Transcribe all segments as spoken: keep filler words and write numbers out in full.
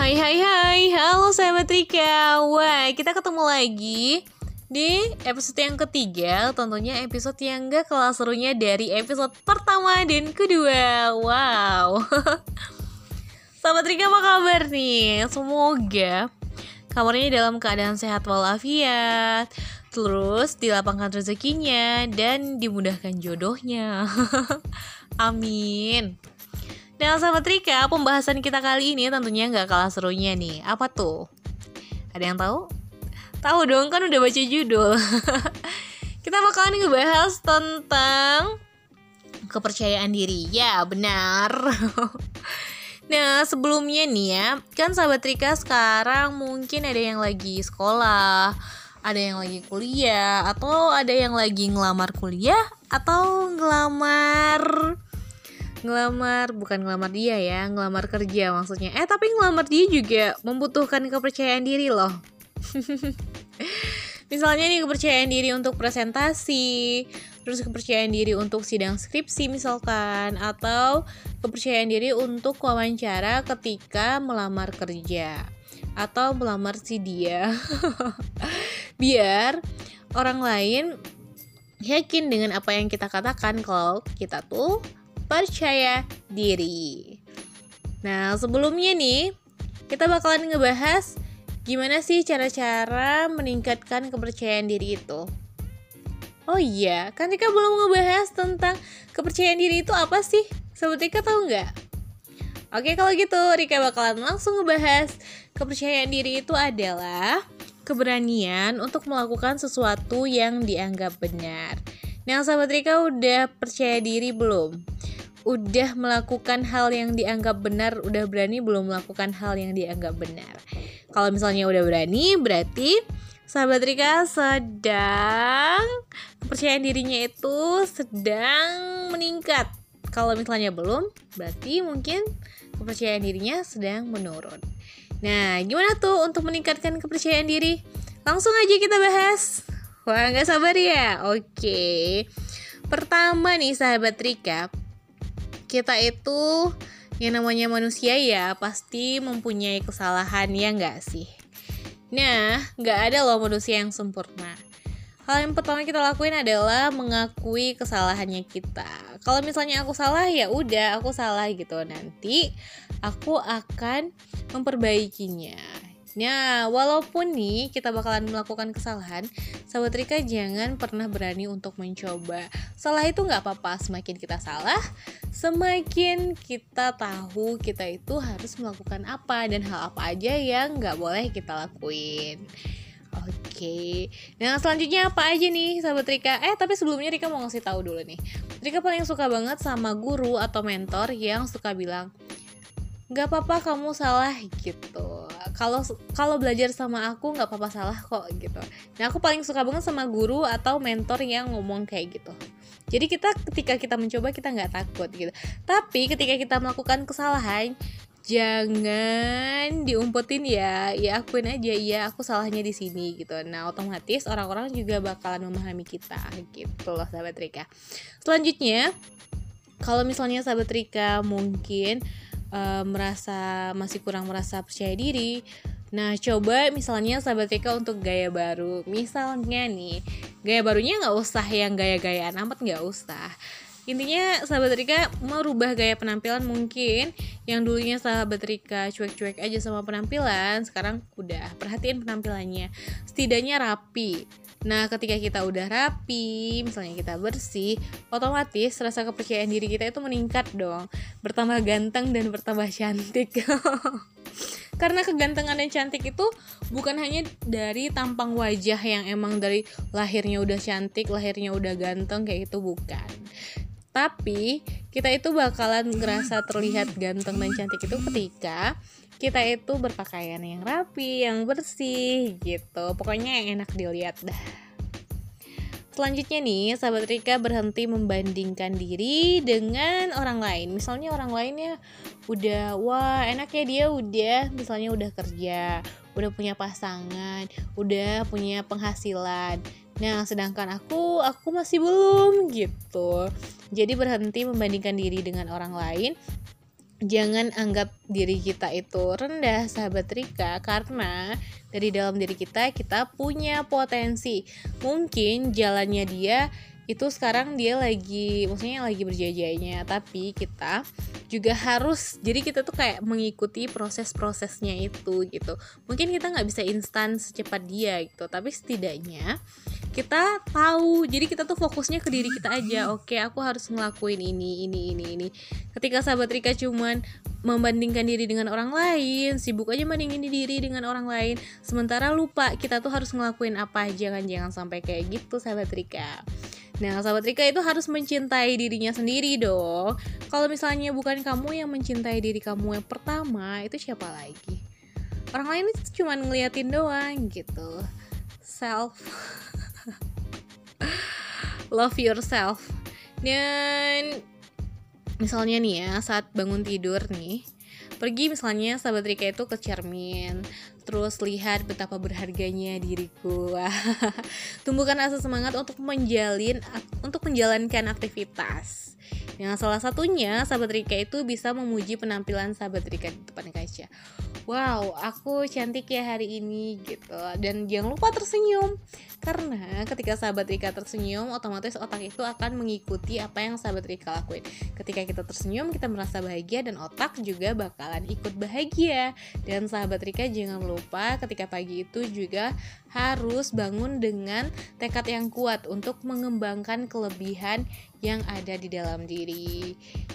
Hai hai hai, halo sahabat Rika. Wah, kita ketemu lagi di episode yang ketiga. Tentunya episode yang gak kalah serunya dari episode pertama dan kedua. Wow. Sahabat Rika, apa kabar nih? Semoga kabarnya dalam keadaan sehat walafiat, terus dilapangkan rezekinya dan dimudahkan jodohnya. Amin. Nah sahabat Rika, pembahasan kita kali ini tentunya gak kalah serunya nih. Apa tuh? Ada yang tahu? Tahu dong, kan udah baca judul. Kita bakalan ngebahas tentang kepercayaan diri. Ya benar. Nah sebelumnya nih ya, kan sahabat Rika sekarang mungkin ada yang lagi sekolah, ada yang lagi kuliah, atau ada yang lagi ngelamar kuliah, atau ngelamar Ngelamar, bukan ngelamar dia ya, ngelamar kerja maksudnya. Eh tapi ngelamar dia juga membutuhkan kepercayaan diri loh. Misalnya nih kepercayaan diri untuk presentasi, terus kepercayaan diri untuk sidang skripsi misalkan, atau kepercayaan diri untuk wawancara ketika melamar kerja, atau melamar si dia. Biar orang lain yakin dengan apa yang kita katakan kalau kita tuh percaya diri. Nah sebelumnya nih kita bakalan ngebahas gimana sih cara-cara meningkatkan kepercayaan diri itu. Oh iya, kan Rika belum ngebahas tentang kepercayaan diri itu apa sih? Sobat Rika tahu nggak? Oke kalau gitu Rika bakalan langsung ngebahas. Kepercayaan diri itu adalah keberanian untuk melakukan sesuatu yang dianggap benar. Nah sahabat Rika udah percaya diri belum? Udah melakukan hal yang dianggap benar, udah berani belum melakukan hal yang dianggap benar? Kalau misalnya udah berani, berarti sahabat Rika sedang kepercayaan dirinya itu sedang meningkat. Kalau misalnya belum, berarti mungkin kepercayaan dirinya sedang menurun. Nah, gimana tuh untuk meningkatkan kepercayaan diri? Langsung aja kita bahas. Wah, gak sabar ya? Oke. Pertama nih sahabat Rika, kita itu yang namanya manusia ya pasti mempunyai kesalahan, ya nggak sih? Nah, nggak ada loh manusia yang sempurna. Hal yang pertama kita lakuin adalah mengakui kesalahannya kita. Kalau misalnya aku salah, ya udah aku salah gitu. Nanti aku akan memperbaikinya. Nah, walaupun nih kita bakalan melakukan kesalahan, sahabat Rika jangan pernah berani untuk mencoba. Salah itu gak apa-apa, semakin kita salah, semakin kita tahu kita itu harus melakukan apa dan hal apa aja yang gak boleh kita lakuin. Oke, nah selanjutnya apa aja nih sahabat Rika? Eh tapi sebelumnya Rika mau ngasih tahu dulu nih. Rika paling suka banget sama guru atau mentor yang suka bilang, gak apa-apa kamu salah gitu. Kalau kalau belajar sama aku nggak apa-apa salah kok gitu. Nah aku paling suka banget sama guru atau mentor yang ngomong kayak gitu. Jadi kita ketika kita mencoba kita nggak takut gitu. Tapi ketika kita melakukan kesalahan jangan diumpetin ya. Ya akuin aja ya aku salahnya di sini gitu. Nah otomatis orang-orang juga bakalan memahami kita gitu loh sahabat Rika. Selanjutnya kalau misalnya sahabat Rika mungkin Uh, merasa masih kurang merasa percaya diri. Nah coba misalnya sahabat Rika untuk gaya baru. Misalnya nih gaya barunya gak usah yang gaya-gayaan amat, gak usah. Intinya sahabat Rika merubah gaya penampilan. Mungkin yang dulunya sahabat Rika cuek-cuek aja sama penampilan, sekarang udah perhatiin penampilannya, setidaknya rapi. Nah ketika kita udah rapi, misalnya kita bersih, otomatis rasa kepercayaan diri kita itu meningkat dong. Bertambah ganteng dan bertambah cantik. Karena kegantengan dan cantik itu bukan hanya dari tampang wajah yang emang dari lahirnya udah cantik, lahirnya udah ganteng kayak itu, bukan. Tapi kita itu bakalan ngerasa terlihat ganteng dan cantik itu ketika kita itu berpakaian yang rapi, yang bersih gitu. Pokoknya yang enak dilihat dah. Selanjutnya nih, sahabat Rika berhenti membandingkan diri dengan orang lain. Misalnya orang lainnya udah, wah enaknya dia udah, misalnya udah kerja, udah punya pasangan, udah punya penghasilan. Nah, sedangkan aku, aku masih belum gitu. Jadi berhenti membandingkan diri dengan orang lain jangan anggap diri kita itu rendah, sahabat Rika, karena dari dalam diri kita kita punya potensi. Mungkin jalannya dia itu sekarang dia lagi, maksudnya lagi berjaya-jayanya, tapi kita juga harus, jadi kita tuh kayak mengikuti proses-prosesnya itu gitu. Mungkin kita nggak bisa instan secepat dia gitu, tapi setidaknya kita tahu, jadi kita tuh fokusnya ke diri kita aja. Oke, aku harus ngelakuin ini, ini, ini, ini. Ketika sahabat Rika cuman membandingkan diri dengan orang lain, sibuk aja bandingin diri dengan orang lain, sementara lupa kita tuh harus ngelakuin apa. Jangan-jangan sampai kayak gitu, sahabat Rika. Nah, sahabat Rika itu harus mencintai dirinya sendiri dong. Kalau misalnya bukan kamu yang mencintai diri kamu yang pertama, itu siapa lagi? Orang lain itu cuma ngeliatin doang gitu. Self love yourself. Dan misalnya nih ya, saat bangun tidur nih, pergi misalnya sahabat Rika itu ke cermin, terus lihat betapa berharganya diriku. Tumbuhkan rasa semangat untuk menjalin untuk menjalankan aktivitas. Yang salah satunya sahabat Rika itu bisa memuji penampilan sahabat Rika di depan kaca. Wow, aku cantik ya hari ini gitu. Dan jangan lupa tersenyum, karena ketika sahabat Rika tersenyum, otomatis otak itu akan mengikuti apa yang sahabat Rika lakuin. Ketika kita tersenyum, kita merasa bahagia dan otak juga bakalan ikut bahagia. Dan sahabat Rika jangan lupa ketika pagi itu juga harus bangun dengan tekad yang kuat untuk mengembangkan kelebihan yang ada di dalam diri.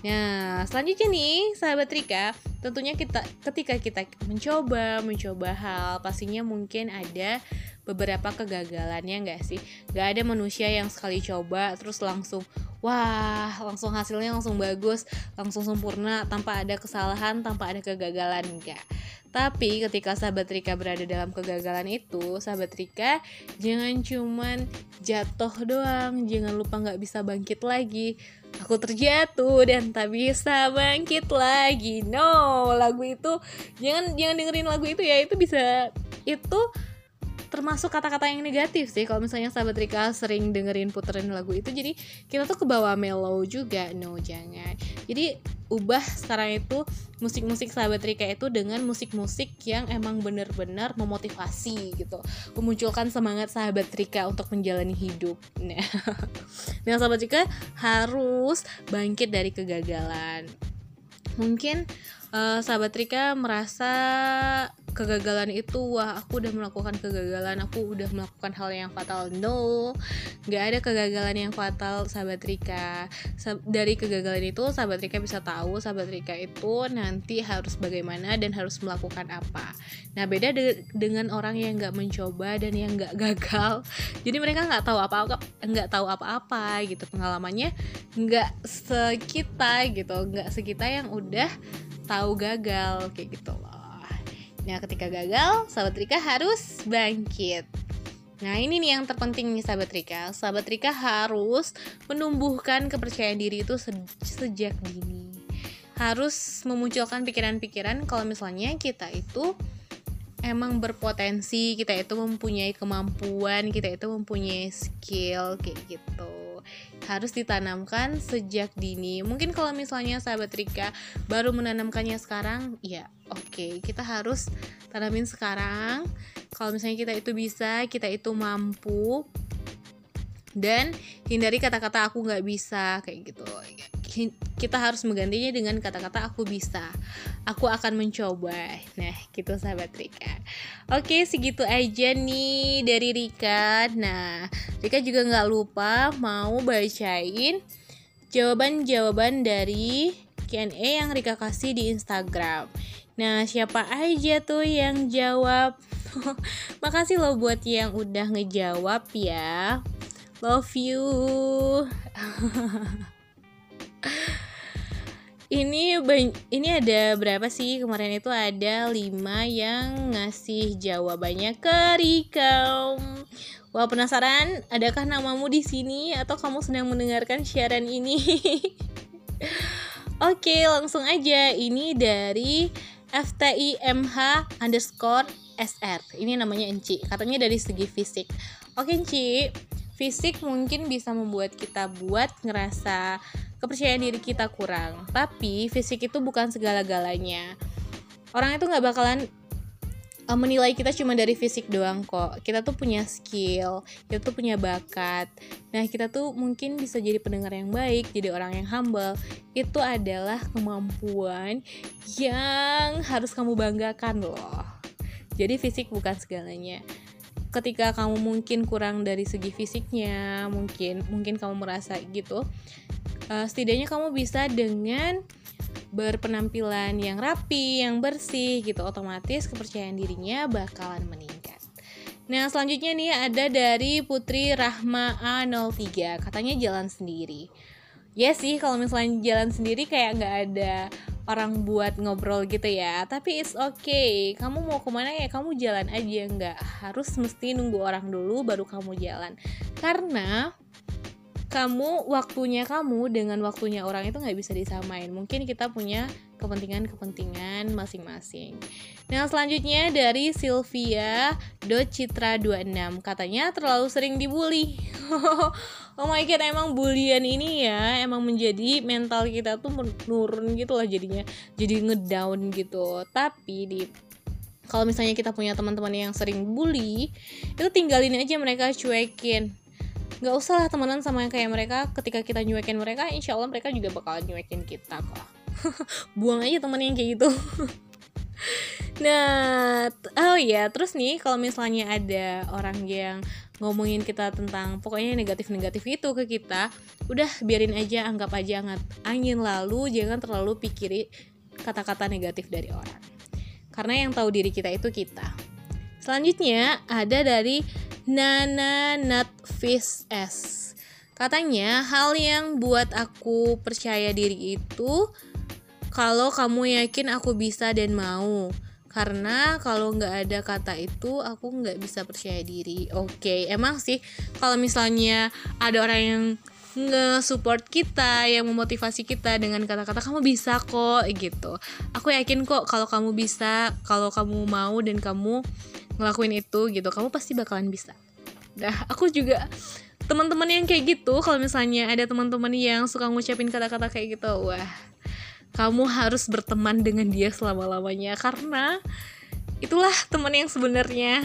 Nah, selanjutnya nih sahabat Rika, tentunya kita ketika kita mencoba mencoba hal, pastinya mungkin ada beberapa kegagalannya nggak sih? Gak ada manusia yang sekali coba terus langsung wah, langsung hasilnya langsung bagus, langsung sempurna, tanpa ada kesalahan, tanpa ada kegagalan, enggak. Tapi ketika sahabat Rika berada dalam kegagalan itu, sahabat Rika jangan cuman jatuh doang, jangan lupa gak bisa bangkit lagi. Aku terjatuh dan tak bisa bangkit lagi. No, lagu itu jangan jangan dengerin lagu itu ya, itu bisa itu termasuk kata-kata yang negatif sih kalau misalnya sahabat Rika sering dengerin puterin lagu itu, jadi kita tuh kebawa mellow juga. No, jangan. Jadi ubah sekarang itu musik-musik sahabat Rika itu dengan musik-musik yang emang bener-bener memotivasi gitu, memunculkan semangat sahabat Rika untuk menjalani hidup. Nah, nah sahabat Rika harus bangkit dari kegagalan. Mungkin uh, sahabat Rika merasa kegagalan itu, wah aku udah melakukan kegagalan, aku udah melakukan hal yang fatal. No, gak ada kegagalan yang fatal sahabat Rika. Dari kegagalan itu sahabat Rika bisa tahu sahabat Rika itu nanti harus bagaimana dan harus melakukan apa. Nah, beda de- dengan orang yang gak mencoba dan yang gak gagal. Jadi mereka gak tahu apa-apa, gak tahu apa-apa gitu, pengalamannya gak sekita gitu, gak sekita yang udah tahu gagal kayak gitu loh. Nah, ketika gagal, sahabat Rika harus bangkit. Nah, ini nih yang terpenting nih sahabat Rika. Sahabat Rika harus menumbuhkan kepercayaan diri itu se- sejak dini. Harus memunculkan pikiran-pikiran kalau misalnya kita itu emang berpotensi, kita itu mempunyai kemampuan, kita itu mempunyai skill kayak gitu. Harus ditanamkan sejak dini. Mungkin kalau misalnya sahabat Rika baru menanamkannya sekarang, ya oke, okay, kita harus tanamin sekarang. Kalau misalnya kita itu bisa, kita itu mampu, dan hindari kata-kata aku gak bisa kayak gitu. Kita harus menggantinya dengan kata-kata aku bisa, aku akan mencoba. Nah, gitu sahabat Rika. Oke, segitu aja nih dari Rika. Nah, Rika juga gak lupa mau bacain jawaban-jawaban dari Q and A yang Rika kasih di Instagram. Nah, siapa aja tuh yang jawab? Makasih loh buat yang udah ngejawab ya. Love you. Ini ini ada berapa sih? Kemarin itu ada lima yang ngasih jawabannya ke Rika. Wah, penasaran? Adakah namamu di sini atau kamu sedang mendengarkan siaran ini? Oke, langsung aja. Ini dari F T I M H underscore S R. Ini namanya Enci. Katanya dari segi fisik. Oke, Enci. Fisik mungkin bisa membuat kita buat ngerasa kepercayaan diri kita kurang. Tapi fisik itu bukan segala-galanya. Orang itu gak bakalan uh, menilai kita cuma dari fisik doang kok. Kita tuh punya skill, kita tuh punya bakat. Nah, kita tuh mungkin bisa jadi pendengar yang baik, jadi orang yang humble. Itu adalah kemampuan yang harus kamu banggakan loh. Jadi fisik bukan segalanya. Ketika kamu mungkin kurang dari segi fisiknya, mungkin mungkin kamu merasa gitu, uh, setidaknya kamu bisa dengan berpenampilan yang rapi, yang bersih gitu, otomatis kepercayaan dirinya bakalan meningkat. Nah, selanjutnya nih ada dari Putri Rahma A nol tiga, katanya jalan sendiri. Ya sih, kalau misalnya jalan sendiri kayak gak ada orang buat ngobrol gitu ya. Tapi it's okay, kamu mau kemana ya kamu jalan aja, gak harus mesti nunggu orang dulu baru kamu jalan. Karena kamu, waktunya kamu dengan waktunya orang itu gak bisa disamain. Mungkin kita punya kepentingan-kepentingan masing-masing. Nah, selanjutnya dari Sylvia Citra dua puluh enam, katanya terlalu sering dibully. Oh my god, emang bulian ini ya emang menjadi mental kita tuh menurun gitu lah jadinya, jadi ngedown gitu. Tapi di kalau misalnya kita punya teman-teman yang sering bully, itu tinggalin aja mereka, cuekin. Gak usah lah temenan sama yang kayak mereka. Ketika kita nyuekin mereka, insya Allah mereka juga bakal nyuekin kita kok. Buang aja temen yang kayak gitu. Nah, oh ya, terus nih kalau misalnya ada orang yang ngomongin kita tentang pokoknya negatif-negatif itu ke kita, udah biarin aja, anggap aja angin lalu, jangan terlalu pikiri kata-kata negatif dari orang. Karena yang tahu diri kita itu kita. Selanjutnya ada dari Nana Nutfish S. Katanya, hal yang buat aku percaya diri itu kalau kamu yakin aku bisa dan mau. Karena kalau nggak ada kata itu, aku nggak bisa percaya diri. Oke, emang sih kalau misalnya ada orang yang nge-support kita, yang memotivasi kita dengan kata-kata kamu bisa kok gitu. Aku yakin kok kalau kamu bisa, kalau kamu mau dan kamu ngelakuin itu gitu, kamu pasti bakalan bisa. Nah, aku juga teman-teman yang kayak gitu, kalau misalnya ada teman-teman yang suka ngucapin kata-kata kayak gitu, wah, kamu harus berteman dengan dia selama-lamanya, karena itulah teman yang sebenarnya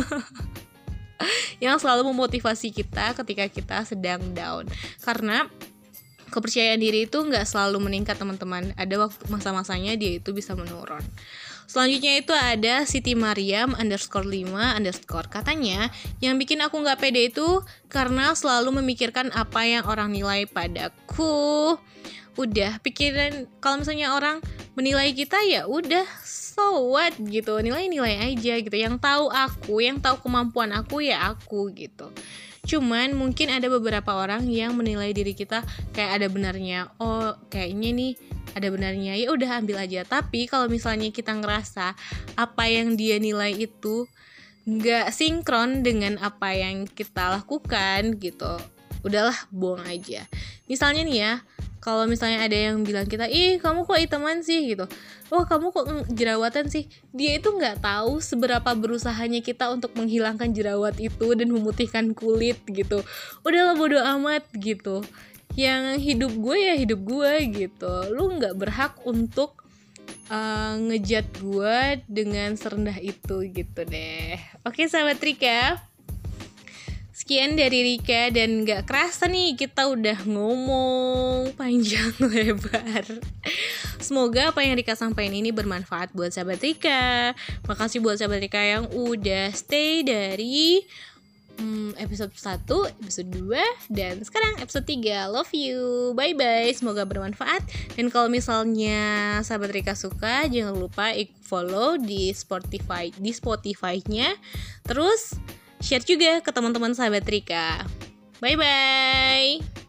yang selalu memotivasi kita ketika kita sedang down. Karena kepercayaan diri itu gak selalu meningkat teman-teman, ada waktu masa-masanya dia itu bisa menurun. Selanjutnya itu ada Siti Mariam underscore lima underscore, katanya yang bikin aku gak pede itu karena selalu memikirkan apa yang orang nilai padaku. Udah, pikiran kalau misalnya orang menilai kita ya udah, so what gitu, nilai-nilai aja gitu. Yang tahu aku, yang tahu kemampuan aku ya aku gitu. Cuman mungkin ada beberapa orang yang menilai diri kita kayak ada benarnya. Oh, kayaknya nih ada benarnya, ya udah ambil aja. Tapi kalau misalnya kita ngerasa apa yang dia nilai itu nggak sinkron dengan apa yang kita lakukan gitu, udahlah, buang aja. Misalnya nih ya, kalau misalnya ada yang bilang kita, ih kamu kok hitaman sih gitu, wah kamu kok jerawatan sih, dia itu nggak tahu seberapa berusahanya kita untuk menghilangkan jerawat itu dan memutihkan kulit gitu. Udahlah, bodo amat gitu, yang hidup gue ya hidup gue gitu, lu nggak berhak untuk uh, ngejat gue dengan serendah itu gitu deh. Oke sahabat Rika, sekian dari Rika, dan gak kerasa nih kita udah ngomong panjang lebar. Semoga apa yang Rika sampaikan ini bermanfaat buat sahabat Rika. Makasih buat sahabat Rika yang udah stay dari hmm, episode satu, episode dua, dan sekarang episode tiga. Love you, bye bye, semoga bermanfaat. Dan kalau misalnya sahabat Rika suka, jangan lupa follow di Spotify, di Spotify-nya. Terus share juga ke teman-teman sahabat Rika. Bye bye.